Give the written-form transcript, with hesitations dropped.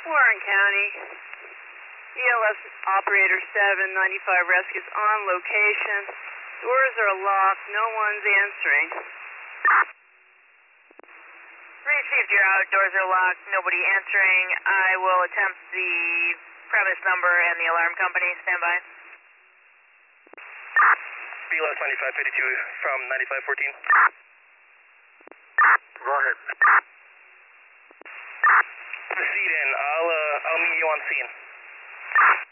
Warren County, ELS Operator 795 Rescue's on location. Doors are locked, no one's answering. Received, you're out, doors are locked, nobody answering. I will attempt the premise number and the alarm company, stand by. BLS 9552 from 9514. Go ahead. Proceed in. I'll meet you on scene.